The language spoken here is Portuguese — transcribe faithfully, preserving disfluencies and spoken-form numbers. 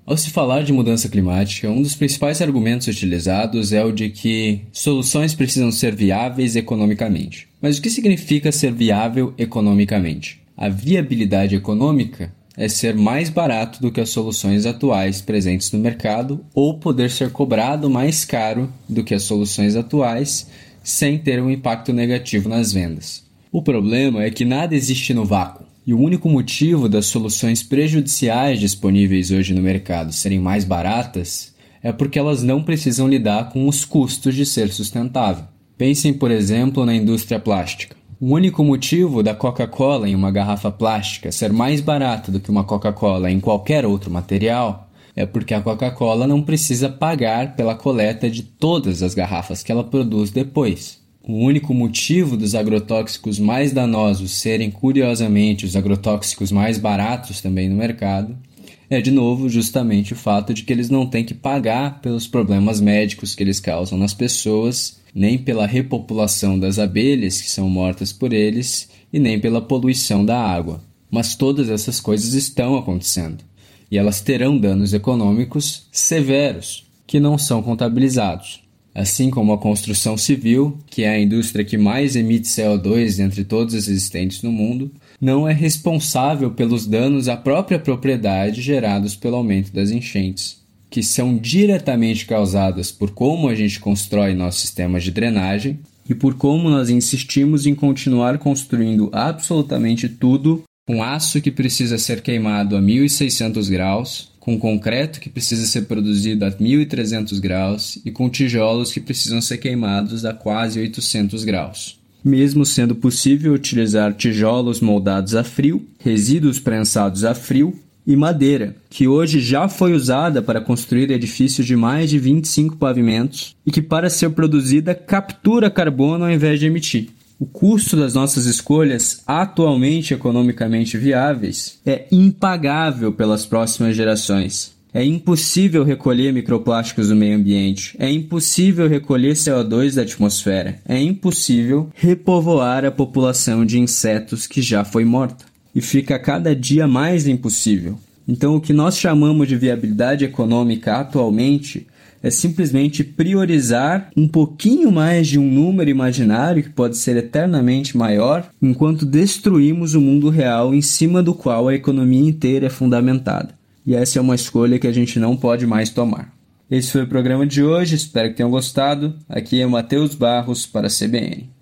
Ao se falar de mudança climática, um dos principais argumentos utilizados é o de que soluções precisam ser viáveis economicamente. Mas o que significa ser viável economicamente? A viabilidade econômica é ser mais barato do que as soluções atuais presentes no mercado ou poder ser cobrado mais caro do que as soluções atuais sem ter um impacto negativo nas vendas. O problema é que nada existe no vácuo. E o único motivo das soluções prejudiciais disponíveis hoje no mercado serem mais baratas é porque elas não precisam lidar com os custos de ser sustentável. Pensem, por exemplo, na indústria plástica. O único motivo da Coca-Cola em uma garrafa plástica ser mais barata do que uma Coca-Cola em qualquer outro material é porque a Coca-Cola não precisa pagar pela coleta de todas as garrafas que ela produz depois. O único motivo dos agrotóxicos mais danosos serem, curiosamente, os agrotóxicos mais baratos também no mercado é, de novo, justamente o fato de que eles não têm que pagar pelos problemas médicos que eles causam nas pessoas, nem pela repopulação das abelhas que são mortas por eles e nem pela poluição da água. Mas todas essas coisas estão acontecendo e elas terão danos econômicos severos que não são contabilizados. Assim como a construção civil, que é a indústria que mais emite C O dois entre todas as existentes no mundo, não é responsável pelos danos à própria propriedade gerados pelo aumento das enchentes, que são diretamente causadas por como a gente constrói nossos sistemas de drenagem e por como nós insistimos em continuar construindo absolutamente tudo com aço que precisa ser queimado a mil e seiscentos graus, com concreto que precisa ser produzido a mil e trezentos graus e com tijolos que precisam ser queimados a quase oitocentos graus. Mesmo sendo possível utilizar tijolos moldados a frio, resíduos prensados a frio e madeira, que hoje já foi usada para construir edifícios de mais de vinte e cinco pavimentos e que, para ser produzida, captura carbono ao invés de emitir. O custo das nossas escolhas atualmente economicamente viáveis é impagável pelas próximas gerações. É impossível recolher microplásticos do meio ambiente. É impossível recolher C O dois da atmosfera. É impossível repovoar a população de insetos que já foi morta. E fica cada dia mais impossível. Então, o que nós chamamos de viabilidade econômica atualmente é simplesmente priorizar um pouquinho mais de um número imaginário que pode ser eternamente maior, enquanto destruímos o mundo real em cima do qual a economia inteira é fundamentada. E essa é uma escolha que a gente não pode mais tomar. Esse foi o programa de hoje, espero que tenham gostado. Aqui é Matheus Barros para a C B N.